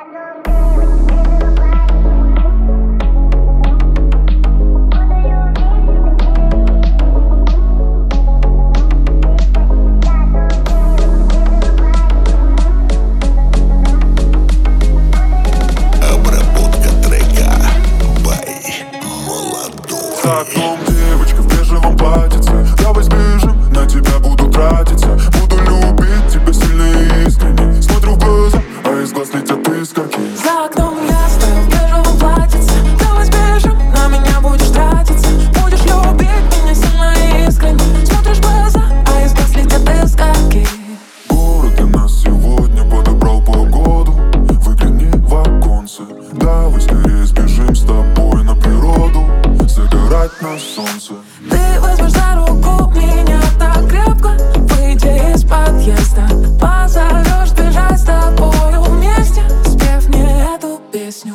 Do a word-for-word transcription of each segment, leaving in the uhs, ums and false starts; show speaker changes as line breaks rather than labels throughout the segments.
За окном девочка в бежевом платьице. Давай сбежим, на тебя буду тратиться. Буду любить тебя сильно и искренне. Смотрю в глаза, а из глаз летят искорки.
За окном я стою в бежевом платьице. Давай сбежим, на меня будешь тратиться. Будешь любить меня сильно и искренне. Смотришь в глаза, а из глаз летят искорки.
Город для нас сегодня подобрал погоду. Выгляни в оконце. Давай скорее сбежим с тобой на природу. Загорать на солнце.
Ты возьмешь за руку меня так крепко. Выйди из подъезда, позовешь бежать с тобою вместе, спев мне эту песню.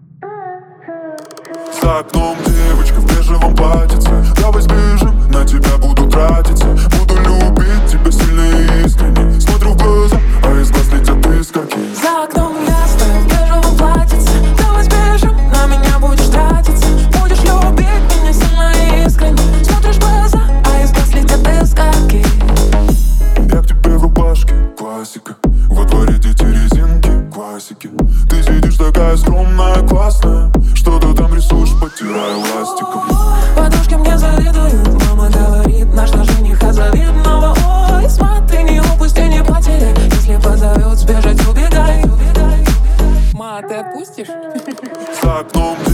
За окном девочка в бежевом платьице. Давай сбежим, на тебя буду тратиться. Буду любить тебя сильно и искренне. Смотрю в глаза, а из глаз летят искорки.
За окном я стою в бежевом платьице. Давай сбежим, на меня будешь тратиться. Будешь любить меня сильно и искренне. Смотришь в глаза, а из глаз летят искорки.
Я к тебе в рубашке, классика. Во дворе дети резинки, классики. Ты сидишь такая скромная, классная. Что ты там рисуешь, потирая ластиком.
Подружки мне завидуют. Мама говорит, наш жених от завидного. Ой, смотри, не упусти, не потеряй. Если позовет, сбежать, убегай. Ма, ты отпустишь?
За окном